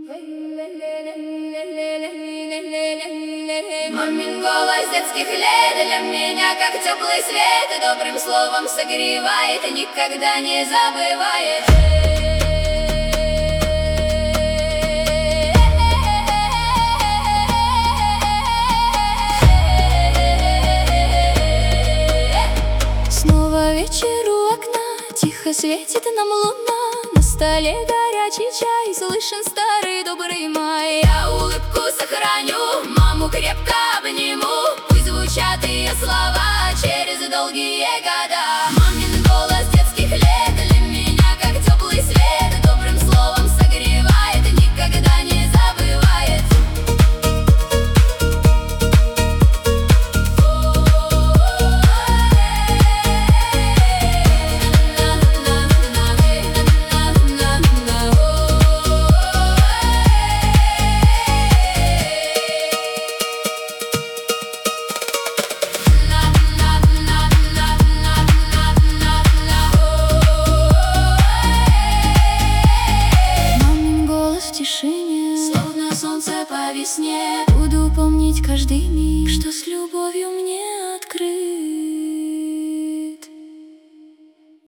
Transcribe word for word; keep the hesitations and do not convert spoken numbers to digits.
Мамин голос детских лет для меня как теплый свет, и добрым словом согревает, и никогда не забывает. Снова вечер у окна, тихо светит нам луна, на столе горячий чай, слышен старый добрый май. Я улыбку сохраню, маму крепко обниму, пусть звучат ее слова через долгие года. Мамин голос детских лет для меня как теплый свет, добрым словом согревает, и никогда не забывает. Словно солнце по весне, буду помнить каждый миг, что с любовью мне открыт.